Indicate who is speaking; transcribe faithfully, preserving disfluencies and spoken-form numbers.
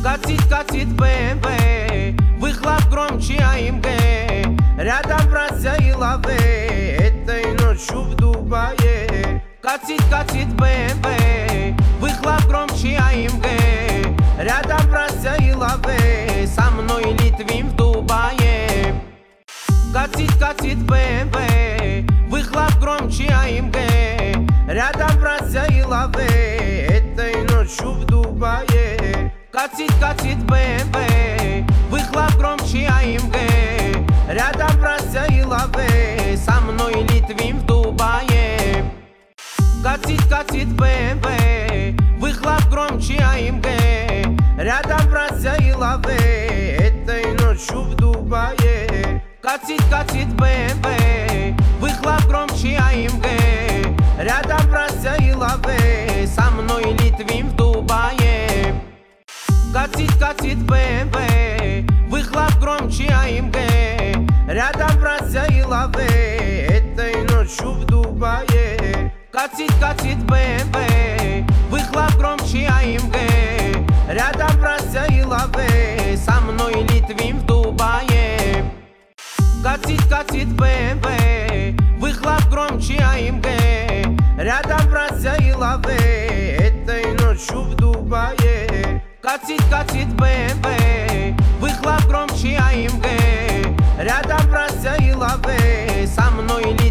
Speaker 1: Катит, катит бэ эм вэ, выхлоп громче а эм гэ. Рядом братья и лавы, этой ночью в Дубае. Катит, катит бэ эм вэ, выхлоп громче а эм гэ. Рядом братья и лавы, со мной Литвин в Дубае. Катит, катит бэ эм вэ, выхлоп громче а эм гэ. Рядом братья и лавы, этой ночью в Дубае. Катит, катит бэ эм вэ, выхлоп громче а эм гэ. Рядом братья и лавы, со мной Литвин в Дубае. Катит, катит бэ эм вэ, выхлоп громче а эм гэ. Рядом братья и лавы, этой ночью в Дубае. Катит, катит бэ эм вэ, выхлоп громче а эм гэ. Рядом братья и лавы, со мной Литвин в Дубае. Катит, катит бэ эм вэ, выхлоп громче а эм гэ. Рядом братья и лавы, этой ночью в Дубае. Катит, катит бэ эм вэ, выхлоп громче а эм гэ. Рядом братья и лавы, со мной Литвин в Дубае. Катит, катит бэ эм вэ, выхлоп громче а эм гэ. Рядом братья и лавы, этой ночью в Дубае. Катит, катит бэ эм вэ, выхлоп громче а эм гэ. Рядом братья и лавы, со мной